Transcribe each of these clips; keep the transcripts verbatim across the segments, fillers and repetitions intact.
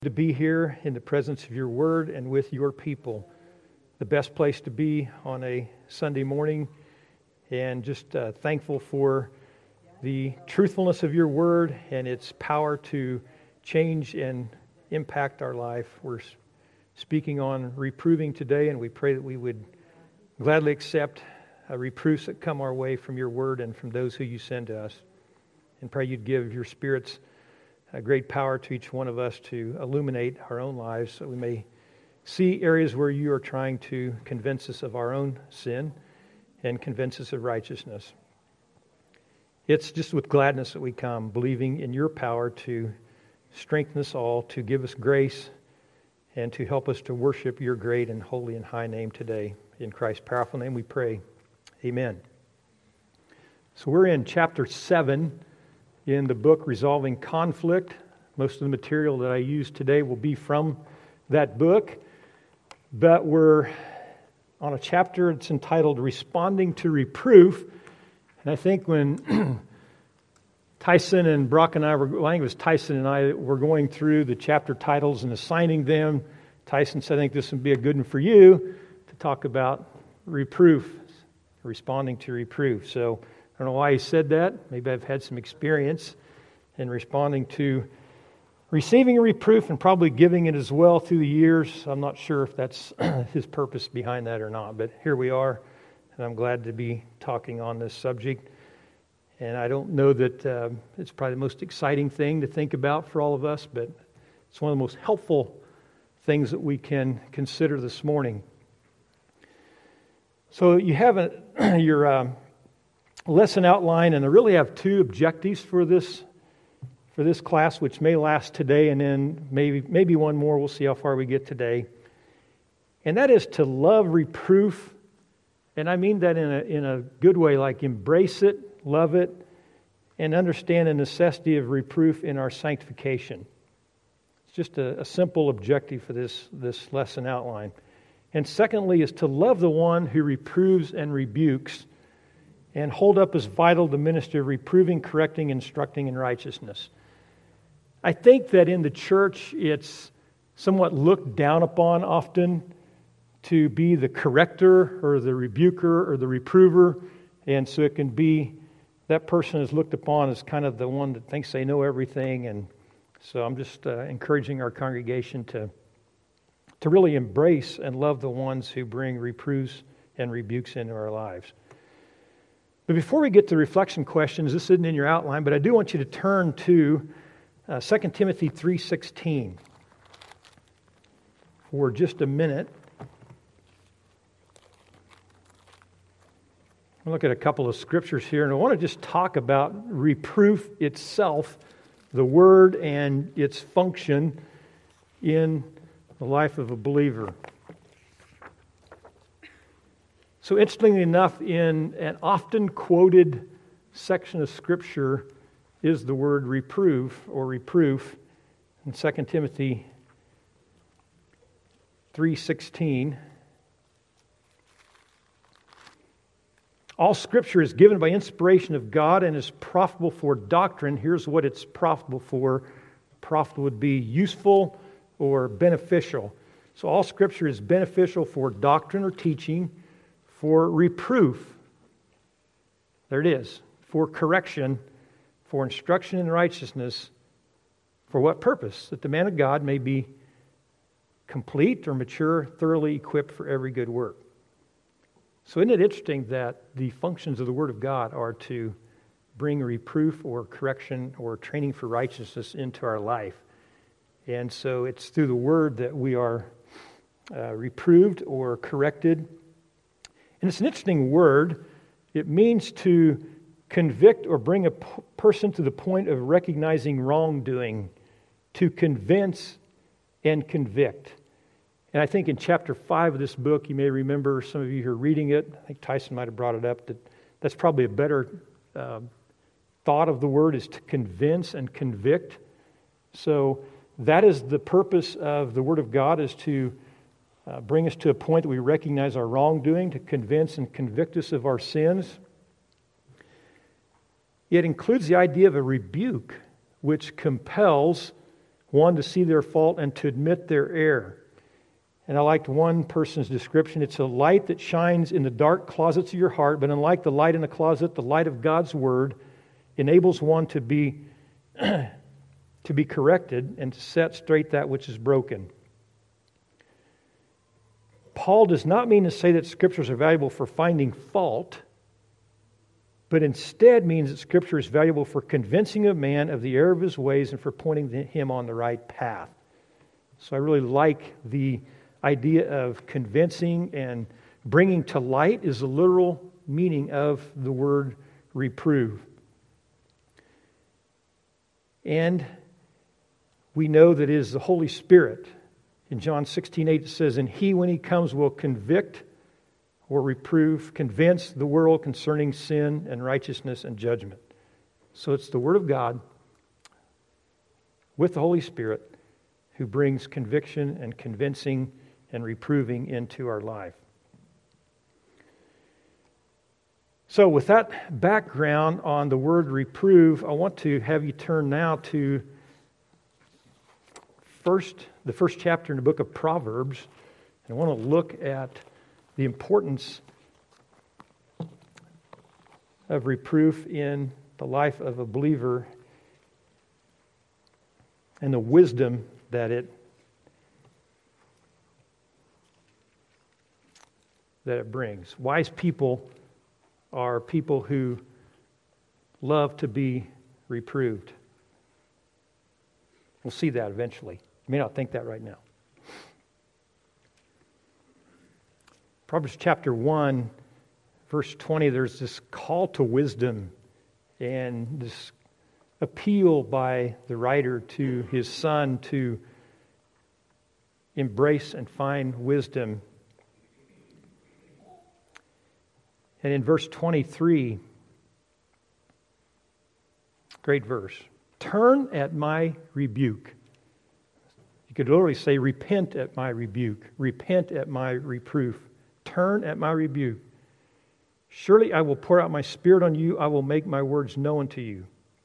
To be here in the presence of your word and with your people. The best place to be on a Sunday morning, and just uh, thankful for the truthfulness of your word and its power to change and impact our life. We're speaking on reproving today, and we pray that we would gladly accept uh, reproofs that come our way from your word and from those who you send to us. And pray you'd give your spirits a great power to each one of us to illuminate our own lives so we may see areas where you are trying to convince us of our own sin and convince us of righteousness. It's just with gladness that we come, believing in your power to strengthen us all, to give us grace, and to help us to worship your great and holy and high name today. In Christ's powerful name we pray. Amen. So we're in chapter seven in the book Resolving Conflict. Most of the material that I use today will be from that book, but we're on a chapter that's entitled Responding to Reproof. And I think when Tyson and Brock and I were, well, I think it was Tyson and I were going through the chapter titles and assigning them, Tyson said, I think this would be a good one for you to talk about reproof, responding to reproof. So I don't know why he said that. Maybe I've had some experience in responding to receiving a reproof and probably giving it as well through the years. I'm not sure if that's his purpose behind that or not, but here we are, and I'm glad to be talking on this subject. And I don't know that uh, it's probably the most exciting thing to think about for all of us, but it's one of the most helpful things that we can consider this morning. So you have a, your uh, lesson outline, and I really have two objectives for this for this class, which may last today, and then maybe maybe one more. We'll see how far we get today. And that is to love reproof, and I mean that in a in a good way, like embrace it, love it, and understand the necessity of reproof in our sanctification. It's just a, a simple objective for this this lesson outline. And secondly is to love the one who reproves and rebukes, and hold up as vital the ministry of reproving, correcting, instructing in righteousness. I think that in the church it's somewhat looked down upon often to be the corrector or the rebuker or the reprover, and so it can be that person is looked upon as kind of the one that thinks they know everything. And so I'm just uh, encouraging our congregation to to really embrace and love the ones who bring reproofs and rebukes into our lives. But before we get to reflection questions, this isn't in your outline, but I do want you to turn to uh, Second Timothy three sixteen for just a minute. I'll look at a couple of scriptures here, and I want to just talk about reproof itself, the word and its function in the life of a believer. So interestingly enough, in an often quoted section of Scripture is the word reprove or reproof in Second Timothy three sixteen. All Scripture is given by inspiration of God and is profitable for doctrine. Here's what it's profitable for. Profitable would be useful or beneficial. So all Scripture is beneficial for doctrine or teaching, for reproof, there it is, for correction, for instruction in righteousness. For what purpose? That the man of God may be complete or mature, thoroughly equipped for every good work. So isn't it interesting that the functions of the Word of God are to bring reproof or correction or training for righteousness into our life? And so it's through the Word that we are uh, reproved or corrected. And it's an interesting word. It means to convict or bring a p- person to the point of recognizing wrongdoing, to convince and convict. And I think in chapter five of this book, you may remember, some of you who are reading it, I think Tyson might have brought it up, that that's probably a better uh, thought of the word, is to convince and convict. So that is the purpose of the Word of God, is to Uh, bring us to a point that we recognize our wrongdoing, to convince and convict us of our sins. It includes the idea of a rebuke, which compels one to see their fault and to admit their error. And I liked one person's description. It's a light that shines in the dark closets of your heart, but unlike the light in the closet, the light of God's Word enables one to be to be corrected and to set straight that which is broken. Paul does not mean to say that Scriptures are valuable for finding fault, but instead means that Scripture is valuable for convincing a man of the error of his ways and for pointing him on the right path. So I really like the idea of convincing and bringing to light is the literal meaning of the word reprove. And we know that it is the Holy Spirit. In John sixteen eight it says, "And He, when He comes, will convict or reprove, convince the world concerning sin and righteousness and judgment." So it's the Word of God with the Holy Spirit who brings conviction and convincing and reproving into our life. So with that background on the word reprove, I want to have you turn now to first the first chapter in the book of Proverbs. And I want to look at the importance of reproof in the life of a believer and the wisdom that it that it brings. Wise people are people who love to be reproved. We'll see that eventually. You may not think that right now. Proverbs chapter one, verse twenty, there's this call to wisdom and this appeal by the writer to his son to embrace and find wisdom. And in verse twenty-three, great verse, "Turn at my rebuke." You could literally say, "Repent at my rebuke. Repent at my reproof. Turn at my rebuke. Surely I will pour out my Spirit on you. I will make my words known to you."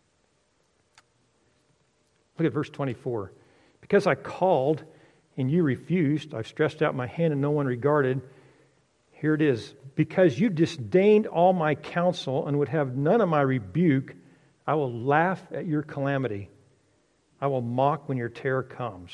Look at verse twenty-four. "Because I called and you refused, I've stretched out my hand and no one regarded." Here it is. "Because you disdained all my counsel and would have none of my rebuke, I will laugh at your calamity. I will mock when your terror comes."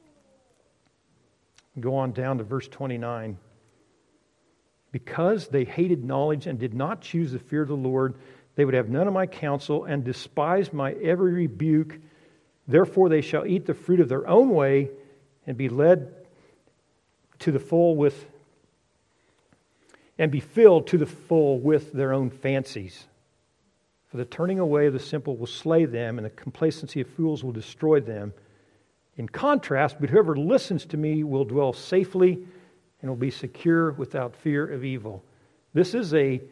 Go on down to verse twenty-nine. "Because they hated knowledge and did not choose the fear of the Lord, they would have none of my counsel and despised my every rebuke. Therefore they shall eat the fruit of their own way and be led to the full with and be filled to the full with their own fancies. For the turning away of the simple will slay them, and the complacency of fools will destroy them. In contrast, but whoever listens to me will dwell safely and will be secure without fear of evil." This is a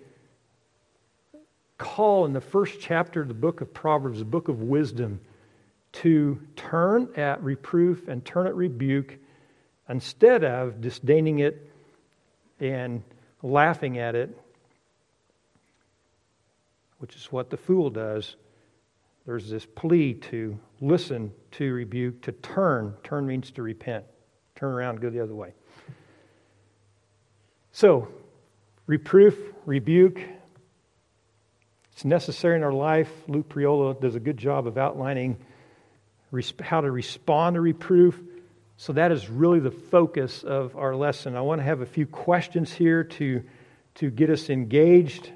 call in the first chapter of the book of Proverbs, the book of wisdom, to turn at reproof and turn at rebuke instead of disdaining it and laughing at it, which is what the fool does. There's this plea to listen to rebuke, to turn. Turn means to repent. Turn around and go the other way. So, reproof, rebuke, it's necessary in our life. Luke Priola does a good job of outlining how to respond to reproof. So that is really the focus of our lesson. I want to have a few questions here to, to get us engaged.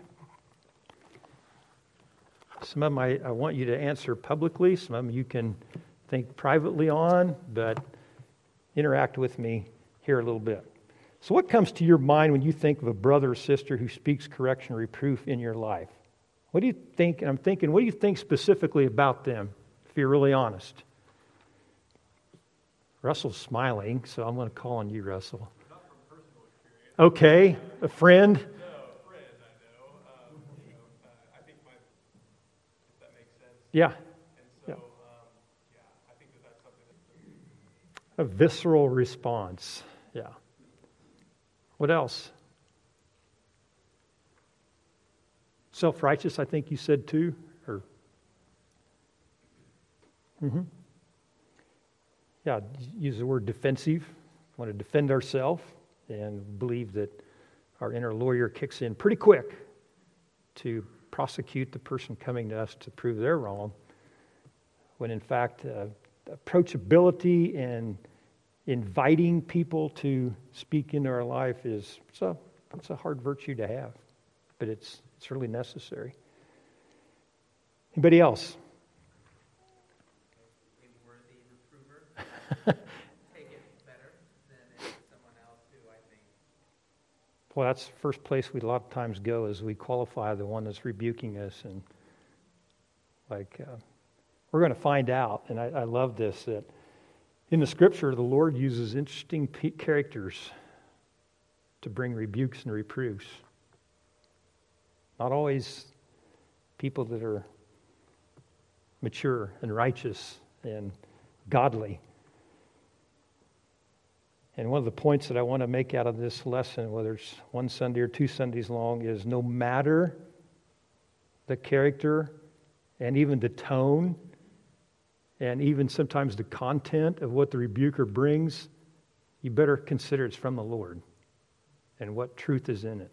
Some of them I, I want you to answer publicly. Some of them you can think privately on, but interact with me here a little bit. So what comes to your mind when you think of a brother or sister who speaks correction or reproof in your life? What do you think? And I'm thinking, what do you think specifically about them, if you're really honest? Russell's smiling, so I'm going to call on you, Russell. Not from personal experience. Okay, a friend. No, a friend I know. Um, you know, uh, I think my, if that makes sense. Yeah. And so, Yeah. Um, yeah, I think that that's something that... A visceral response. Yeah. What else? Self-righteous, I think you said too. Or. Mm-hmm. yeah, use the word defensive. Want to defend ourselves and believe that our inner lawyer kicks in pretty quick to prosecute the person coming to us to prove they're wrong, when in fact uh, approachability and inviting people to speak into our life is it's a, it's a hard virtue to have, but it's it's really necessary. Anybody else? A worthy reprover. Take it better than if someone else who I think. Well, that's the first place we a lot of times go is we qualify the one that's rebuking us, and like uh, we're going to find out, and I, I love this, that in the Scripture the Lord uses interesting pe- characters to bring rebukes and reproofs. Not always people that are mature and righteous and godly. And one of the points that I want to make out of this lesson, whether it's one Sunday or two Sundays long, is no matter the character and even the tone and even sometimes the content of what the rebuker brings, you better consider it's from the Lord and what truth is in it.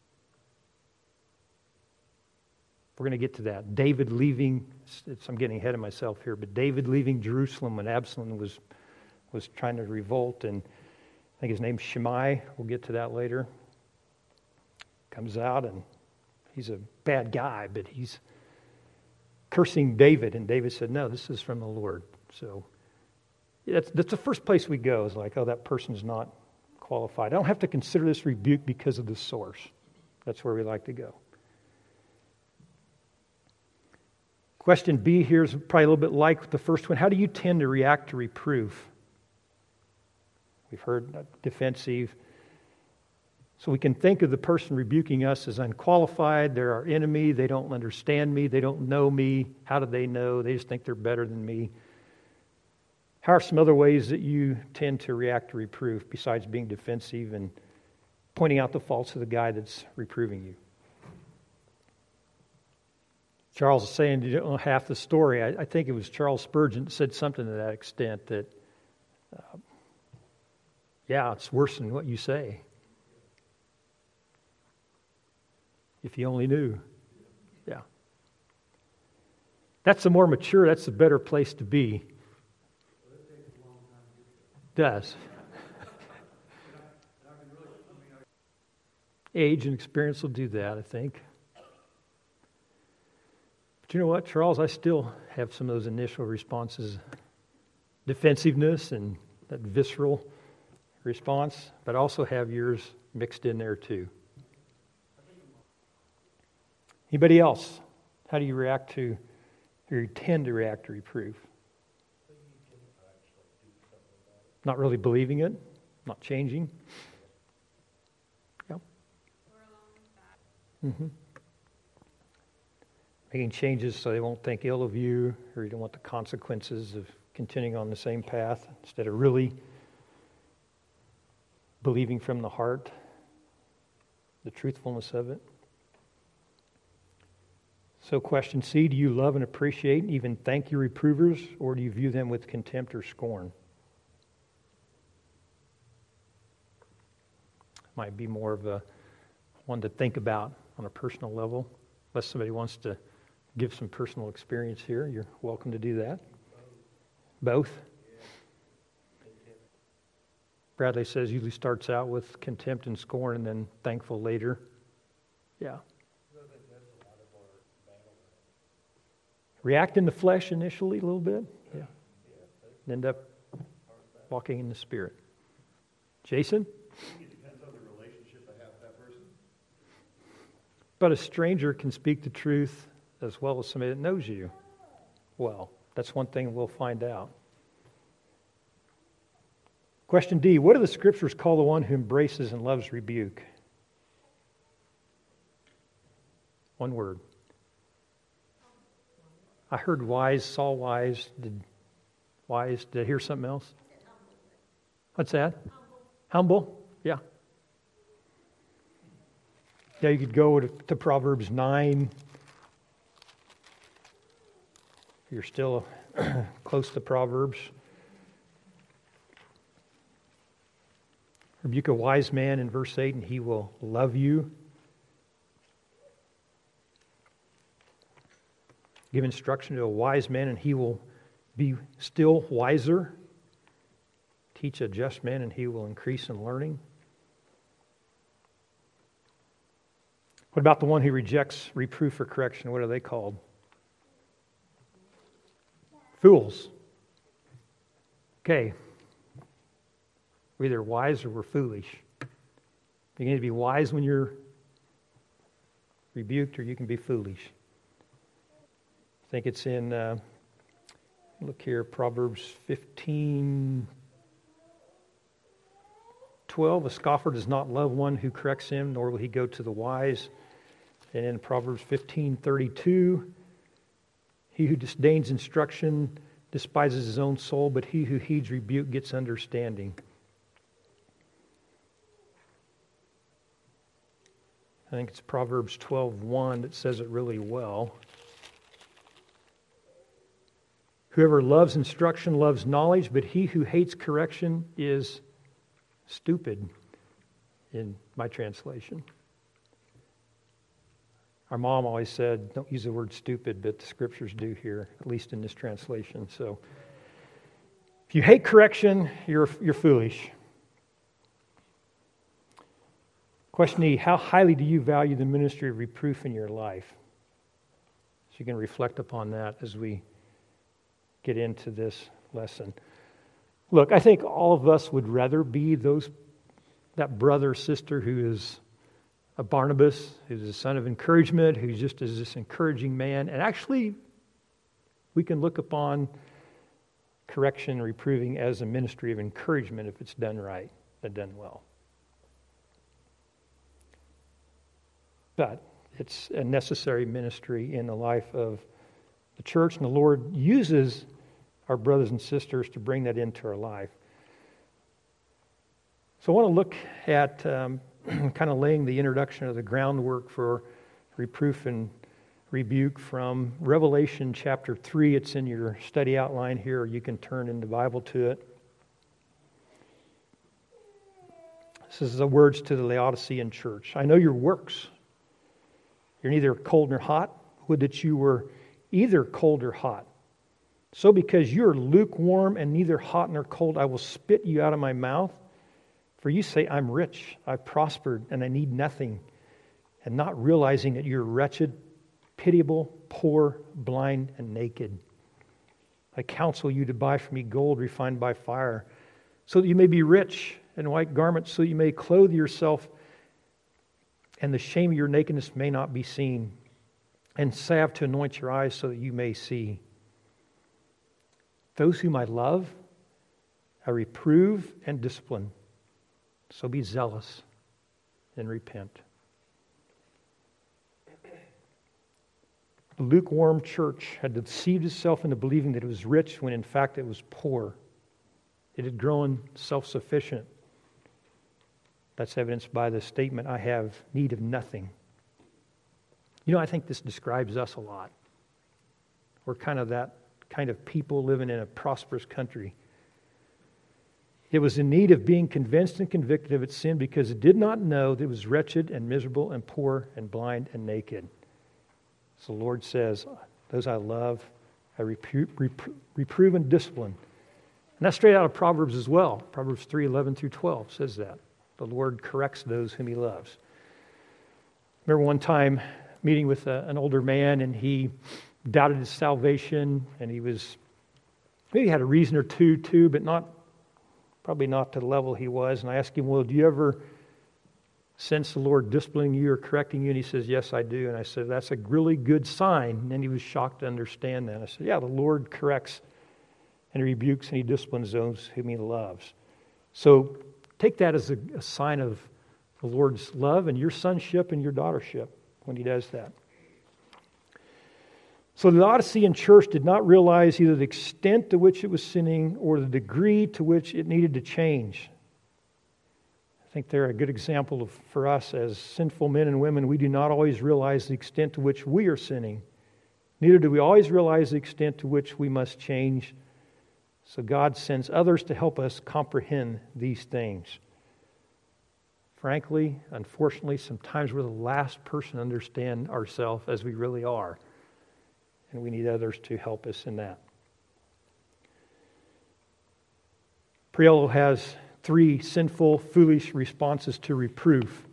We're going to get to that. David leaving, it's, I'm getting ahead of myself here, but David leaving Jerusalem when Absalom was was trying to revolt, and I think his name's Shimei, we'll get to that later, comes out and he's a bad guy, but he's cursing David, and David said, no, this is from the Lord. So that's, that's the first place we go, is like, oh, that person's not qualified. I don't have to consider this rebuke because of the source. That's where we like to go. Question B here is probably a little bit like the first one. How do you tend to react to reproof? We've heard defensive. So we can think of the person rebuking us as unqualified. They're our enemy. They don't understand me. They don't know me. How do they know? They just think they're better than me. How are some other ways that you tend to react to reproof besides being defensive and pointing out the faults of the guy that's reproving you? Charles is saying you don't know half the story. I, I think it was Charles Spurgeon that said something to that extent, that, uh, yeah, it's worse than what you say. If you only knew. Yeah. That's the more mature, that's the better place to be. Does. Age and experience will do that, I think. But you know what, Charles? I still have some of those initial responses. Defensiveness and that visceral response, but I also have yours mixed in there too. Anybody else? How do you react to, or you tend to react to reproof? Not really believing it, not changing. Yep. Mm-hmm. Making changes so they won't think ill of you, or you don't want the consequences of continuing on the same path, instead of really believing from the heart the truthfulness of it. So question C, do you love and appreciate and even thank your reprovers, or do you view them with contempt or scorn? Might be more of a one to think about on a personal level. Unless somebody wants to give some personal experience here, you're welcome to do that. Both? Bradley says usually starts out with contempt and scorn and then thankful later. Yeah. React in the flesh initially a little bit. Yeah. And end up walking in the Spirit. Jason? It depends on the relationship I have with that person. But a stranger can speak the truth as well as somebody that knows you well. That's one thing we'll find out. Question D, what do the Scriptures call the one who embraces and loves rebuke? One word. I heard wise, saw wise. Did wise? Did I hear something else? What's that? Humble. Humble? Yeah. Yeah, you could go to, to Proverbs nine. You're still close to Proverbs. Rebuke a wise man in verse eight, and he will love you. Give instruction to a wise man, and he will be still wiser. Teach a just man, and he will increase in learning. What about the one who rejects reproof or correction? What are they called? Fools. Okay. We're either wise or we're foolish. You need to be wise when you're rebuked, or you can be foolish. I think it's in, uh, look here, Proverbs fifteen twelve. A scoffer does not love one who corrects him, nor will he go to the wise. And in Proverbs fifteen thirty-two, he who disdains instruction despises his own soul, but he who heeds rebuke gets understanding. I think it's Proverbs twelve one that says it really well. Whoever loves instruction loves knowledge, but he who hates correction is stupid, in my translation. Our mom always said, don't use the word stupid, but the scriptures do here, at least in this translation. So if you hate correction, you're, you're foolish. Question E, how highly do you value the ministry of reproof in your life? So you can reflect upon that as we get into this lesson. Look, I think all of us would rather be those that brother or sister who is a Barnabas, who's a son of encouragement, who just is this encouraging man. And actually, we can look upon correction and reproving as a ministry of encouragement if it's done right and done well. But it's a necessary ministry in the life of the church, and the Lord uses our brothers and sisters to bring that into our life. So I want to look at um, kind of laying the introduction of the groundwork for reproof and rebuke from Revelation chapter three. It's in your study outline here, or you can turn in the Bible to it. This is the words to the Laodicean church. I know your works. You're neither cold nor hot. Would that you were either cold or hot. So because you are lukewarm and neither hot nor cold, I will spit you out of my mouth. For you say, I'm rich, I've prospered, and I need nothing, and not realizing that you're wretched, pitiable, poor, blind, and naked. I counsel you to buy from me gold refined by fire, so that you may be rich, and white garments, so that you may clothe yourself, and the shame of your nakedness may not be seen, and salve to anoint your eyes so that you may see. Those whom I love, I reprove and discipline. So be zealous and repent. The lukewarm church had deceived itself into believing that it was rich when in fact it was poor. It had grown self-sufficient. That's evidenced by the statement, I have need of nothing. You know, I think this describes us a lot. We're kind of that kind of people living in a prosperous country. It was in need of being convinced and convicted of its sin because it did not know that it was wretched and miserable and poor and blind and naked. So the Lord says, those I love, I reprove, reprove, reprove and discipline. And that's straight out of Proverbs as well. Proverbs three, eleven through twelve says that. The Lord corrects those whom He loves. Remember one time meeting with a, an older man, and he doubted his salvation, and he was, maybe had a reason or two too, but not, probably not to the level he was. And I asked him, well, do you ever sense the Lord disciplining you or correcting you? And he says, yes, I do. And I said, that's a really good sign. And then he was shocked to understand that. I said, yeah, the Lord corrects and rebukes and He disciplines those whom He loves. So take that as a, a sign of the Lord's love and your sonship and your daughtership when He does that. So the Laodicean church did not realize either the extent to which it was sinning or the degree to which it needed to change. I think they're a good example of, for us as sinful men and women. We do not always realize the extent to which we are sinning. Neither do we always realize the extent to which we must change. So God sends others to help us comprehend these things. frankly, unfortunately, sometimes we're the last person to understand ourselves as we really are. And we need others to help us in that. Priello has three sinful, foolish responses to reproof.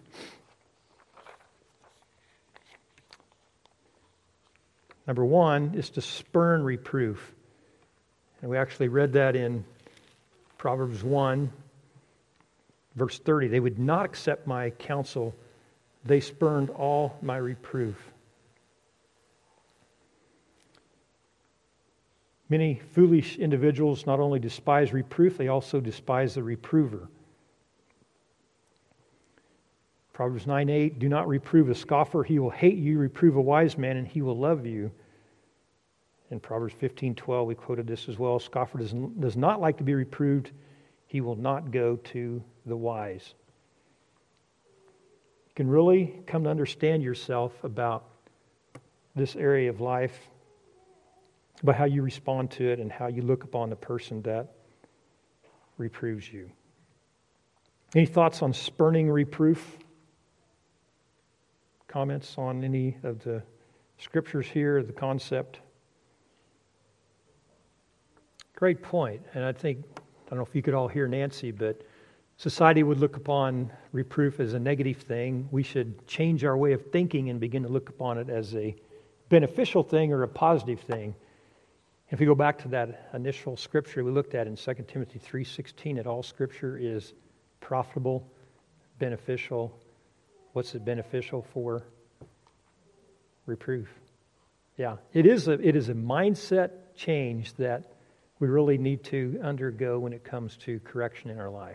Number one is to spurn reproof. And we actually read that in Proverbs one, verse thirty. They would not accept my counsel. They spurned all my reproof. Many foolish individuals not only despise reproof, they also despise the reprover. Proverbs nine eight, do not reprove a scoffer, he will hate you. Reprove a wise man, and he will love you. In Proverbs fifteen twelve, we quoted this as well. A scoffer does, does not like to be reproved, he will not go to the wise. You can really come to understand yourself about this area of life, about how you respond to it and how you look upon the person that reproves you. Any thoughts on spurning reproof? Comments on any of the scriptures here, the concept? Great point. And I think, I don't know if you could all hear Nancy, but society would look upon reproof as a negative thing. We should change our way of thinking and begin to look upon it as a beneficial thing or a positive thing. If we go back to that initial scripture we looked at in Second Timothy three sixteen, that all scripture is profitable, beneficial. What's it beneficial for? Reproof. Yeah, it is a it is a mindset change that we really need to undergo when it comes to correction in our life.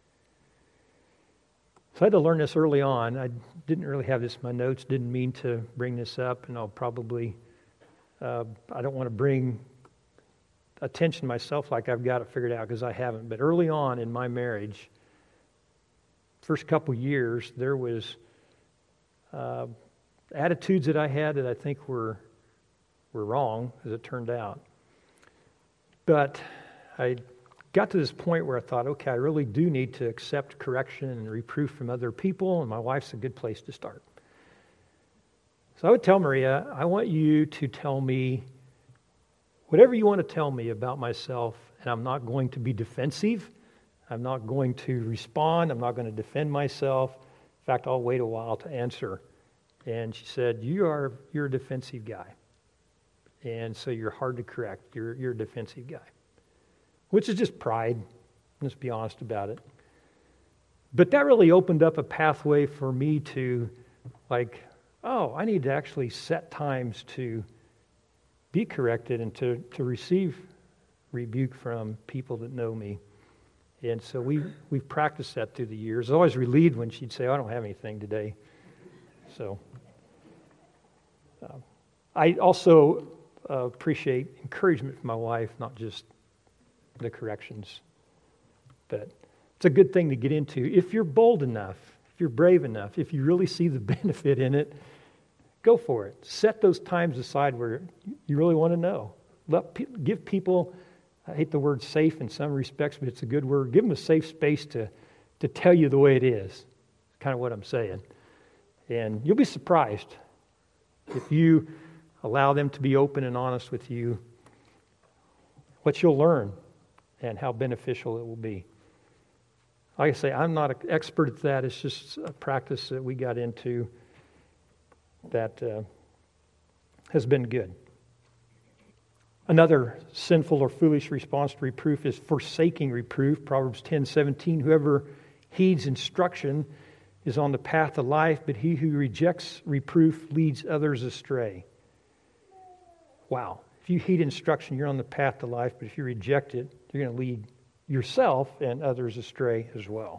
So I had to learn this early on. I didn't really have this in my notes, didn't mean to bring this up, and I'll probably, uh, I don't want to bring attention to myself like I've got it figured out, because I haven't. But early on in my marriage, first couple years, there was uh, attitudes that I had that I think were were wrong, as it turned out. But I got to this point where I thought, okay, I really do need to accept correction and reproof from other people, and my wife's a good place to start. So I would tell Maria, I want you to tell me whatever you want to tell me about myself, and I'm not going to be defensive. I'm not going to respond. I'm not going to defend myself. In fact, I'll wait a while to answer. And she said, you are, you're a defensive guy. And so you're hard to correct. You're, you're a defensive guy. Which is just pride. Let's be honest about it. But that really opened up a pathway for me to, like, oh, I need to actually set times to be corrected and to, to receive rebuke from people that know me. And so we, we've practiced that through the years. I was always relieved when she'd say, oh, I don't have anything today. So uh, I also uh, appreciate encouragement from my wife, not just the corrections. But it's a good thing to get into. If you're bold enough, if you're brave enough, if you really see the benefit in it, go for it. Set those times aside where you really want to know. Let pe- give people, I hate the word safe in some respects, but it's a good word. Give them a safe space to, to tell you the way it is. Kind of what I'm saying. And you'll be surprised if you allow them to be open and honest with you, what you'll learn and how beneficial it will be. Like I say, I'm not an expert at that. It's just a practice that we got into that uh, has been good. Another sinful or foolish response to reproof is forsaking reproof. Proverbs ten seventeen, whoever heeds instruction is on the path of life, but he who rejects reproof leads others astray. Wow. If you heed instruction, you're on the path to life, but if you reject it, you're going to lead yourself and others astray as well.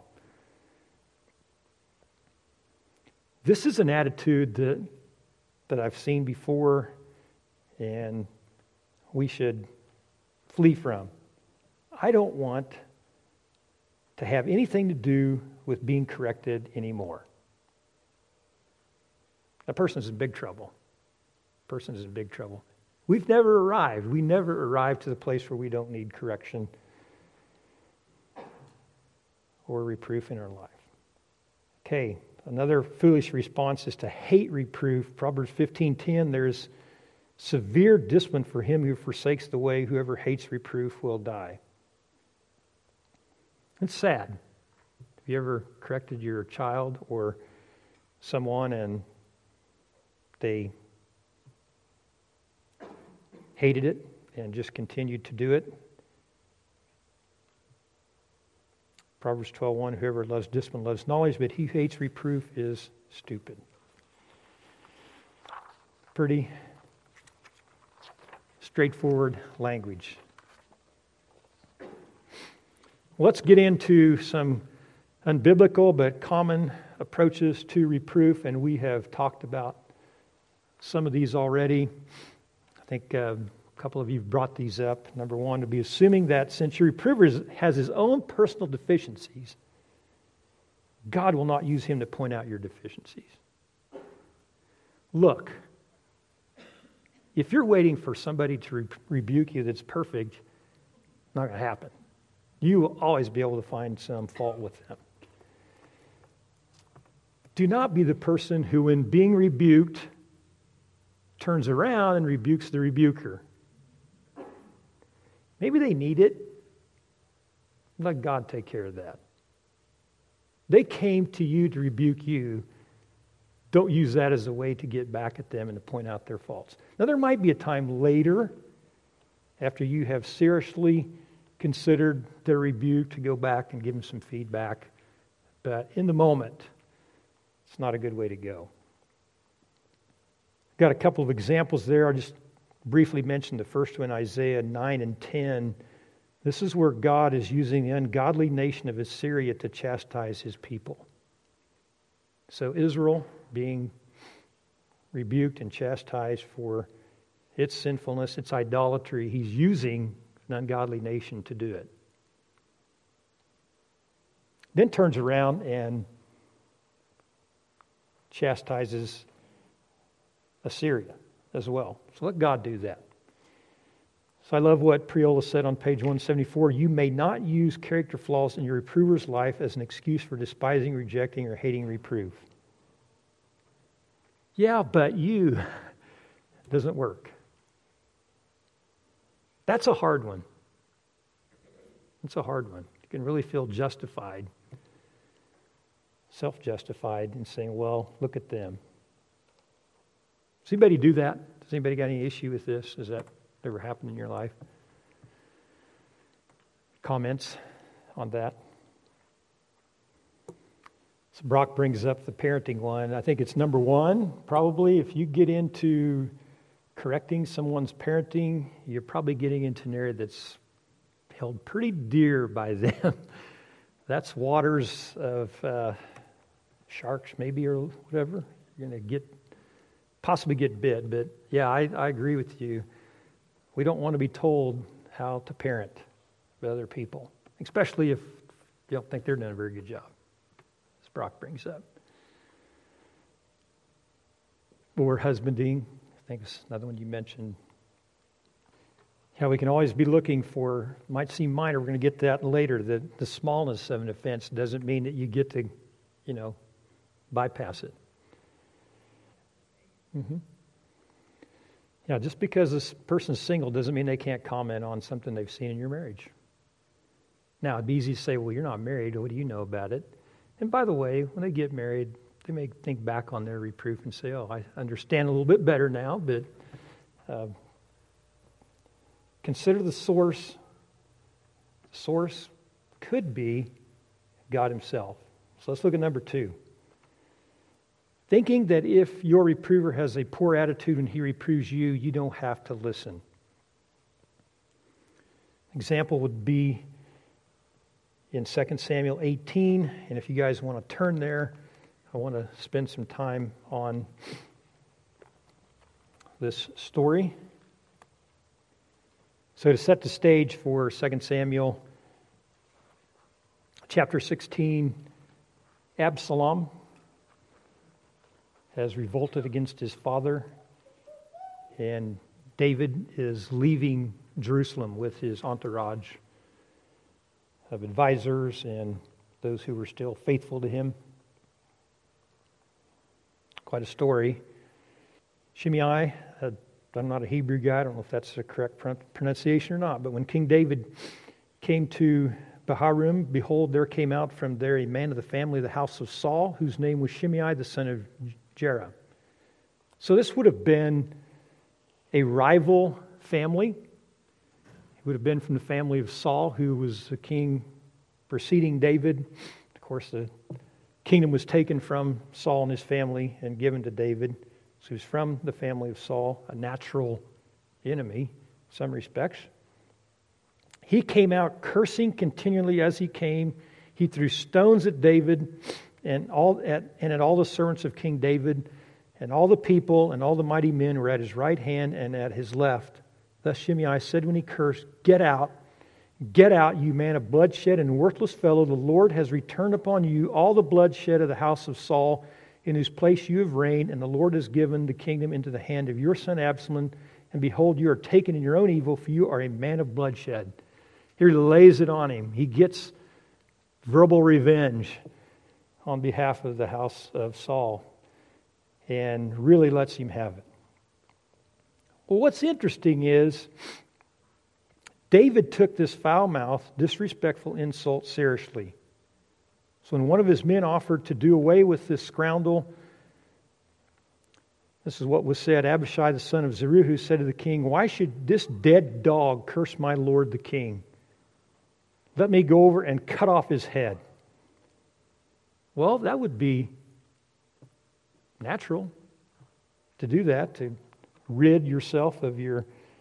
This is an attitude that, that I've seen before, and we should flee from. I don't want to have anything to do with being corrected anymore. That person's in big trouble. Person is in big trouble. We've never arrived. We never arrived to the place where we don't need correction or reproof in our life. Okay, another foolish response is to hate reproof. Proverbs fifteen ten, there's severe discipline for him who forsakes the way. Whoever hates reproof will die. It's sad. Have you ever corrected your child or someone and they hated it and just continued to do it? Proverbs twelve one, whoever loves discipline loves knowledge, but he who hates reproof is stupid. Pretty straightforward language. Let's get into some unbiblical but common approaches to reproof, and we have talked about some of these already. I think uh, a couple of you brought these up. Number one, to be assuming that since your reprover has his own personal deficiencies, God will not use him to point out your deficiencies. Look, if you're waiting for somebody to re- rebuke you that's perfect, not going to happen. You will always be able to find some fault with them. Do not be the person who, when being rebuked, turns around and rebukes the rebuker. Maybe they need it. Let God take care of that. They came to you to rebuke you. Don't use that as a way to get back at them and to point out their faults. Now, there might be a time later, after you have seriously considered their rebuke, to go back and give them some feedback. But in the moment, it's not a good way to go. Got a couple of examples there. I'll just briefly mention the first one, Isaiah nine and ten. This is where God is using the ungodly nation of Assyria to chastise his people. So Israel being rebuked and chastised for its sinfulness, its idolatry, he's using an ungodly nation to do it. Then turns around and chastises Assyria as well. So let God do that. So I love what Priola said on page one seventy-four. You may not use character flaws in your reprover's life as an excuse for despising, rejecting, or hating reproof. Yeah, but you doesn't work. That's a hard one. It's a hard one. You can really feel justified, self-justified in saying, well, look at them. Does anybody do that? Does anybody got any issue with this? Has that ever happened in your life? Comments on that? So Brock brings up the parenting one. I think it's number one, probably. If you get into correcting someone's parenting, you're probably getting into an area that's held pretty dear by them. That's waters of uh, sharks, maybe, or whatever. You're going to get possibly get bit. But yeah, I, I agree with you. We don't want to be told how to parent with other people, especially if you don't think they're doing a very good job, as Brock brings up. Or husbanding, I think it's another one you mentioned. How we can always be looking for, might seem minor, we're going to get to that later, the, the smallness of an offense doesn't mean that you get to, you know, bypass it. Mm-hmm. Yeah, just because this person's single doesn't mean they can't comment on something they've seen in your marriage. Now, it'd be easy to say, well, you're not married, what do you know about it? And by the way, when they get married, they may think back on their reproof and say, oh, I understand a little bit better now, but uh, consider the source. The source could be God himself. So let's look at number two. Thinking that if your reprover has a poor attitude and he reproves you, you don't have to listen. Example would be in Second Samuel eighteen, and if you guys want to turn there, I want to spend some time on this story. So to set the stage for Second Samuel chapter sixteen, Absalom has revolted against his father, and David is leaving Jerusalem with his entourage of advisors and those who were still faithful to him. quite a story. Shimei, uh, I'm not a Hebrew guy, I don't know if that's the correct pronunciation or not, but when King David came to Bahurim, behold, there came out from there a man of the family of the house of Saul, whose name was Shimei, the son of Jerah. So this would have been a rival family. It would have been from the family of Saul, who was the king preceding David. Of course, the kingdom was taken from Saul and his family and given to David. So he was from the family of Saul, a natural enemy in some respects. He came out cursing continually as he came. He threw stones at David and all at, and at all the servants of King David, and all the people and all the mighty men were at his right hand and at his left. Thus Shimei said when he cursed, "Get out, get out, you man of bloodshed and worthless fellow. The Lord has returned upon you all the bloodshed of the house of Saul, in whose place you have reigned, and the Lord has given the kingdom into the hand of your son Absalom. And behold, you are taken in your own evil, for you are a man of bloodshed." Here he lays it on him. He gets verbal revenge on behalf of the house of Saul and really lets him have it. Well, what's interesting is David took this foul-mouthed, disrespectful insult seriously. So when one of his men offered to do away with this scoundrel, this is what was said. Abishai, the son of Zeruiah, said to the king, "Why should this dead dog curse my lord the king? Let me go over and cut off his head." Well, that would be natural to do that, to rid yourself of your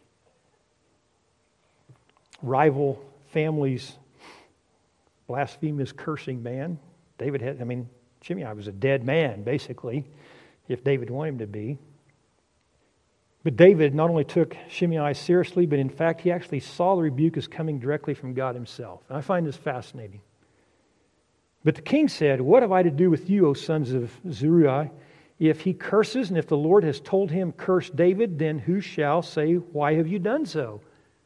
rival family's blasphemous, cursing man. David had, I mean, Shimei was a dead man, basically, if David wanted him to be. But David not only took Shimei seriously, but in fact, he actually saw the rebuke as coming directly from God himself. And I find this fascinating. But the king said, "What have I to do with you, O sons of Zeruiah? If he curses, and if the Lord has told him, curse David, then who shall say, why have you done so?"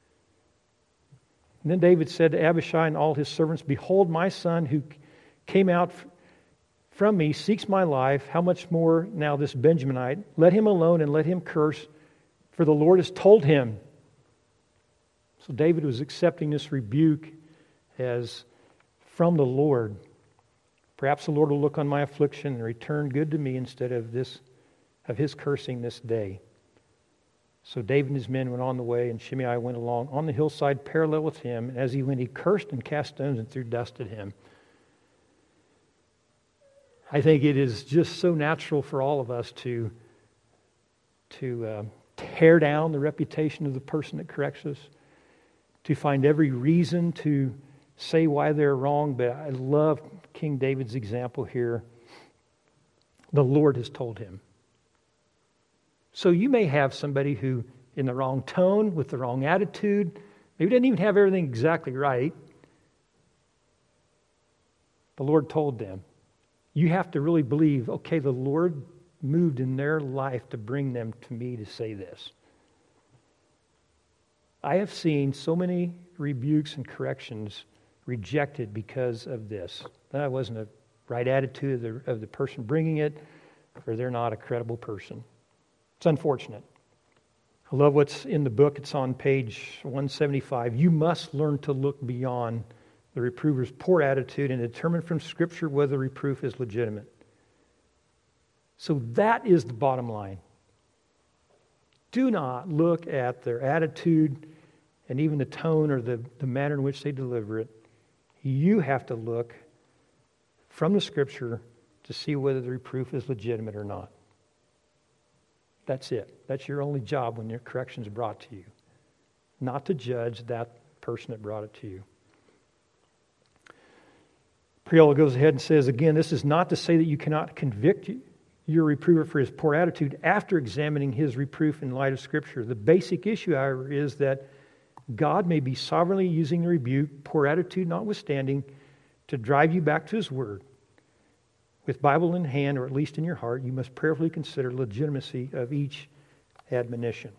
And then David said to Abishai and all his servants, "Behold, my son who came out from me seeks my life. How much more now this Benjaminite? Let him alone and let him curse, for the Lord has told him." So David was accepting this rebuke as from the Lord. Perhaps the Lord will look on my affliction and return good to me instead of this, of his cursing this day. So David and his men went on the way, and Shimei went along on the hillside parallel with him. And as he went, he cursed and cast stones and threw dust at him. I think it is just so natural for all of us to, to uh, tear down the reputation of the person that corrects us, to find every reason to say why they're wrong. But I love King David's example here. The Lord has told him. So you may have somebody who, in the wrong tone, with the wrong attitude, maybe didn't even have everything exactly right. The Lord told them. You have to really believe, okay, the Lord moved in their life to bring them to me to say this. I have seen so many rebukes and corrections rejected because of this. That wasn't a right attitude of the, of the person bringing it, or they're not a credible person. It's unfortunate. I love what's in the book. It's on page one seventy-five. You must learn to look beyond the reprover's poor attitude and determine from Scripture whether reproof is legitimate. So that is the bottom line. Do not look at their attitude and even the tone or the, the manner in which they deliver it. You have to look from the Scripture to see whether the reproof is legitimate or not. That's it. That's your only job when your correction is brought to you. Not to judge that person that brought it to you. Priola goes ahead and says, again, this is not to say that you cannot convict your reprover for his poor attitude after examining his reproof in light of Scripture. The basic issue, however, is that God may be sovereignly using the rebuke, poor attitude notwithstanding, to drive you back to His Word. With Bible in hand, or at least in your heart, you must prayerfully consider legitimacy of each admonition.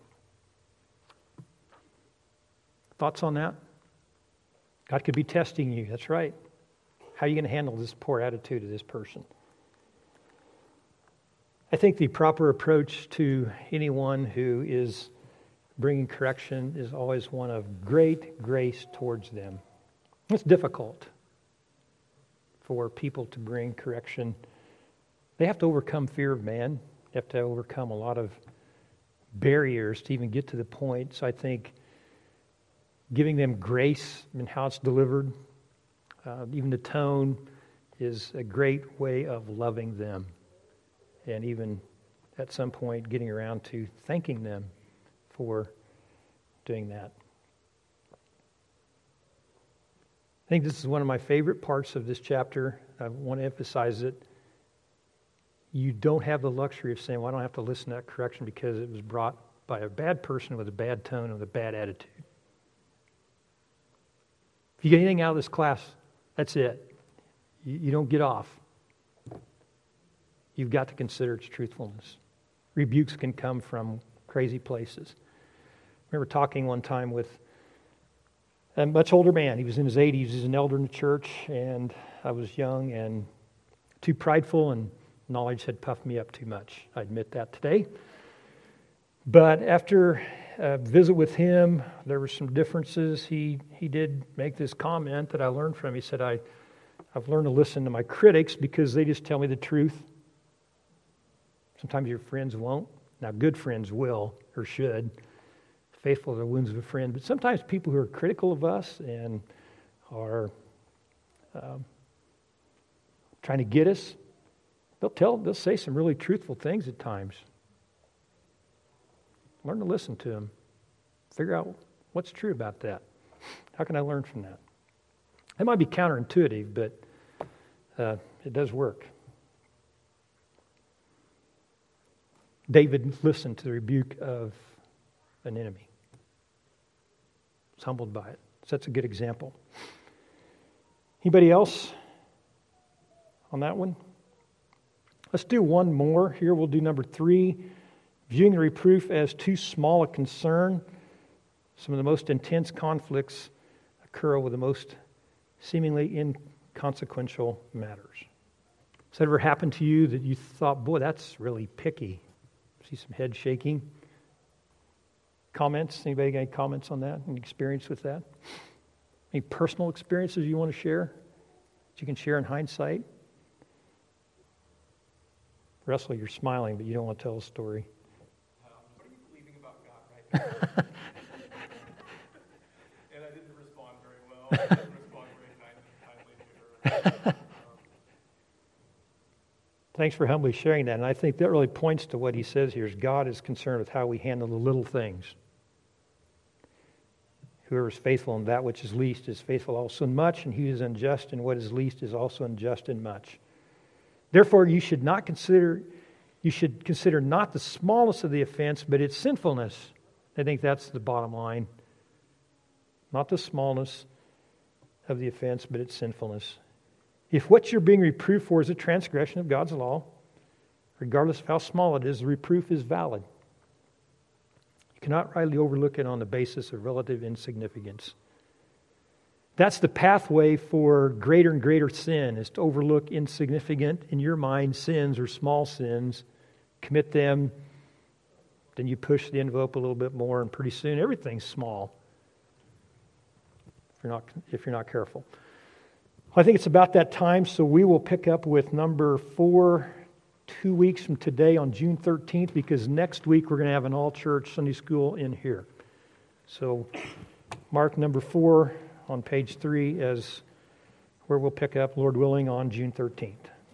Thoughts on that? God could be testing you. That's right. How are you going to handle this poor attitude of this person? I think the proper approach to anyone who is bringing correction is always one of great grace towards them. It's difficult for people to bring correction. They have to overcome fear of man. They have to overcome a lot of barriers to even get to the point. So I think giving them grace in how it's delivered, uh, even the tone, is a great way of loving them. And even at some point getting around to thanking them for doing that. I think this is one of my favorite parts of this chapter. I want to emphasize it. You don't have the luxury of saying, well, I don't have to listen to that correction because it was brought by a bad person with a bad tone and with a bad attitude. If you get anything out of this class, that's it. You, you don't get off. You've got to consider its truthfulness. Rebukes can come from crazy places. I remember talking one time with a much older man. He was in his eighties. He's an elder in the church, and I was young and too prideful, and knowledge had puffed me up too much. I admit that today. But after a visit with him, there were some differences. He he did make this comment that I learned from him. He said, I, I've learned to listen to my critics because they just tell me the truth. Sometimes your friends won't. Now, good friends will or should. Faithful are the wounds of a friend. But sometimes people who are critical of us and are um, trying to get us, they'll tell, they'll say some really truthful things at times. Learn to listen to them. Figure out what's true about that. How can I learn from that? It might be counterintuitive, but uh, it does work. David listened to the rebuke of an enemy. Was humbled by it. So that's a good example. Anybody else on that one? Let's do one more here. We'll do number three. Viewing the reproof as too small a concern. Some of the most intense conflicts occur over the most seemingly inconsequential matters. Has that ever happened to you that you thought, boy, that's really picky? See some head shaking. Comments? Anybody got any comments on that? Any experience with that? Any personal experiences you want to share that you can share in hindsight? Russell, you're smiling, but you don't want to tell a story. Um, what are you believing about God right now? And I didn't respond very well. I didn't respond very kindly, kindly to her. Um, Thanks for humbly sharing that. And I think that really points to what he says here is God is concerned with how we handle the little things. Whoever is faithful in that which is least is faithful also in much, and he who is unjust in what is least is also unjust in much. Therefore, you should not consider, you should consider not the smallness of the offense, but its sinfulness. I think that's the bottom line. Not the smallness of the offense, but its sinfulness. If what you're being reproved for is a transgression of God's law, regardless of how small it is, the reproof is valid. You cannot rightly overlook it on the basis of relative insignificance. That's the pathway for greater and greater sin, is to overlook insignificant, in your mind, sins or small sins, commit them, then you push the envelope a little bit more, and pretty soon everything's small if you're not, if you're not careful. I think it's about that time, so we will pick up with number four two weeks from today on June thirteenth, because next week we're going to have an all-church Sunday school in here. So mark number four on page three as where we'll pick up, Lord willing, on June thirteenth.